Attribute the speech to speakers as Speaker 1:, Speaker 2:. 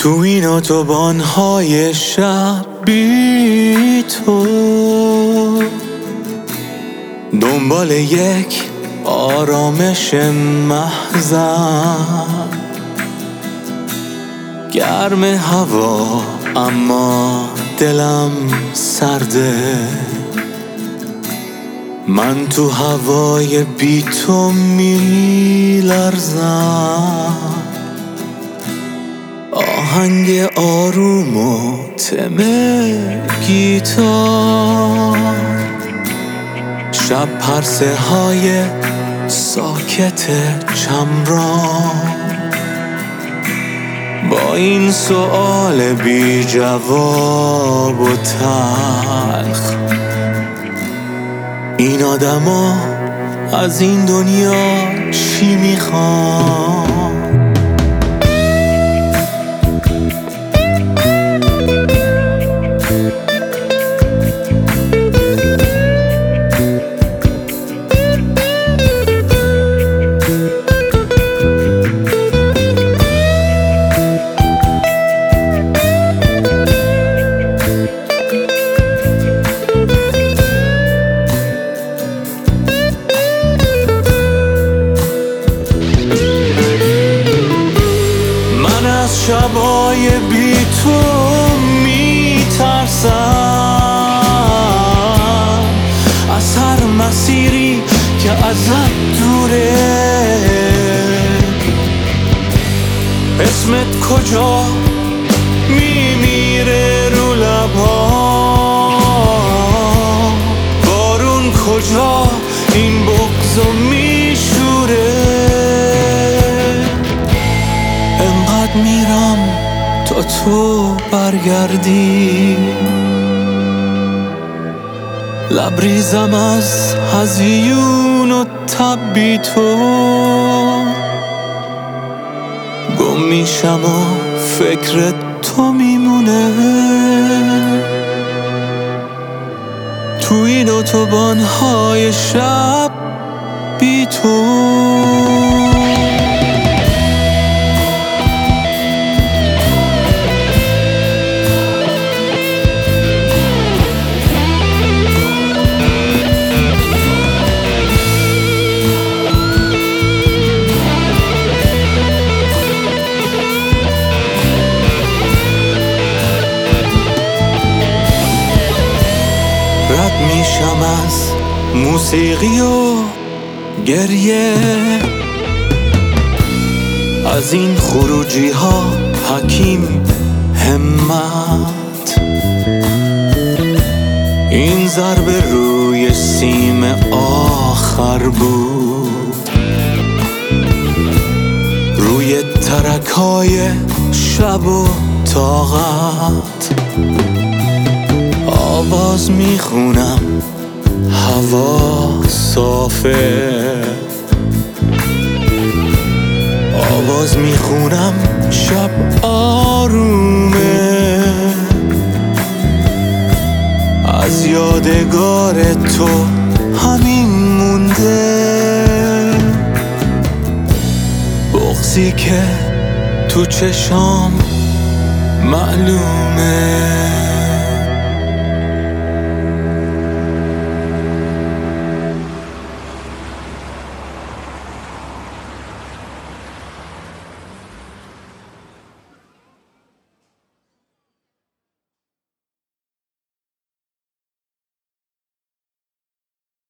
Speaker 1: تو این اتوبان‌های شب بی تو، دنبال یک آرامش محضم، گرم هوا اما دلم سرده، من تو هوای بی تو میلرزم. آهنگ آروم و تم گیتار، شب پرسه های ساکت چمران، با این سؤال بی جواب و تلخ، این آدما از این دنیا چی میخوان؟ شبای بی تو میترسم، از هر مسیری که ازت دوره، اسمت کجا میمیره رو لبها، بارون کجا این بغضو میشوره، انقدر میرم تا تو برگردی، لبریزم از هزیون و تب بی تو، گم میشم و فکر تو میمونه، تو این اتوبان‌های شب بی تو. رد میشم از موسیقی و گریه، از این خروجی ها حکیم همت، این ضربه روی سیم آخر بود، روی ترک‌های شب و طاقت، آواز میخونم هوا صافه، آواز میخونم شب آرومه، از یادگار تو همین مونده، بغضی که تو چشام معلومه.